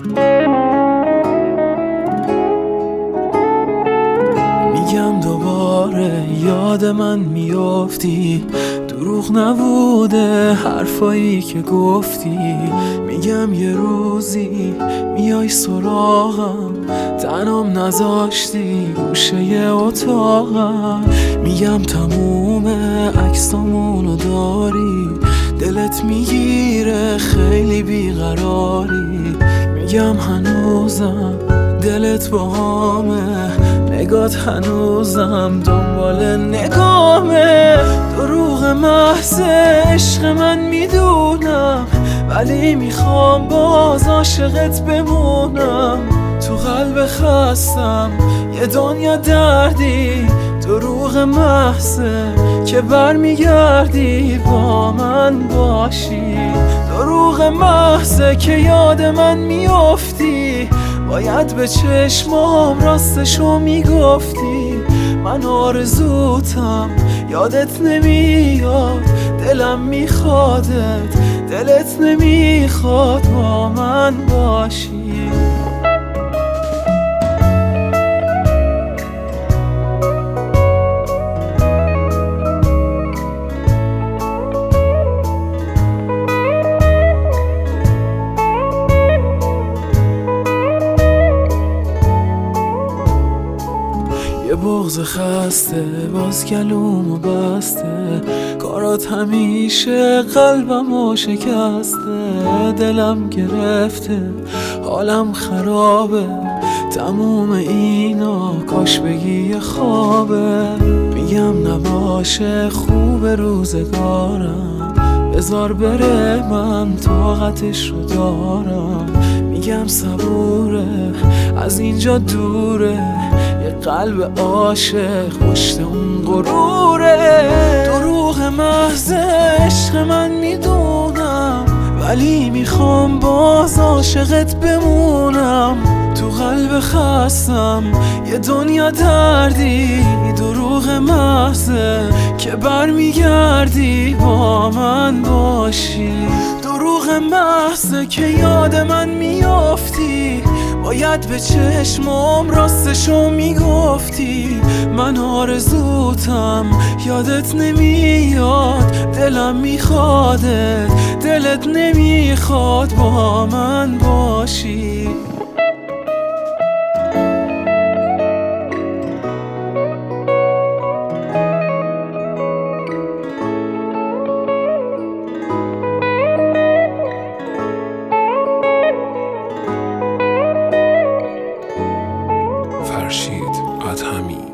میگم دوباره یاد من میافتی، دروغ نبوده حرفایی که گفتی. میگم یه روزی میای سراغم، تنام نذاشتی گوشه اتاقم. میگم تموم عکسامونو داری، دلت میگیره خیلی بیقراری. میگم هنوزم دلت باهامه، نگات هنوزم دنبال نگامه. دروغ محض عشق من میدونم، ولی میخوام باز عاشقت بمونم. تو قلب خستم یه دنیا دردی، دروغ محضه که برمیگردی با من باشی. دروغ محضه که یاد من میافتی، باید به چشمام راستشو میگفتی. من آرزوتم یادت نمیاد، دلم میخوادت، دلت نمیخواد با من باشی. یه بغض خسته باز گلومو بسته، کارات همیشه قلبمو شکسته. دلم گرفته حالم خرابه، تموم اینا کاش بگی یه خوابه. میگم نباشه خوب روزگارم، بذار بره من طاقتش رو دارم. میگم صبوره از اینجا دوره، یه قلب عاشق پشت اون غروره. دروغ محض عشق من میدونم، ولی میخوام باز عاشقت بمونم. تو قلب خستم یه دنیا دردی، دروغ محضه که برمیگردی با من باشی. دروغ محضه که یاد من میافتی، باید به چشمام راستشو میگفتی. من آرزوتم یادت نمیاد، دلم میخوادت، دلت نمیخواد با من باشی. فرشید ادهمی.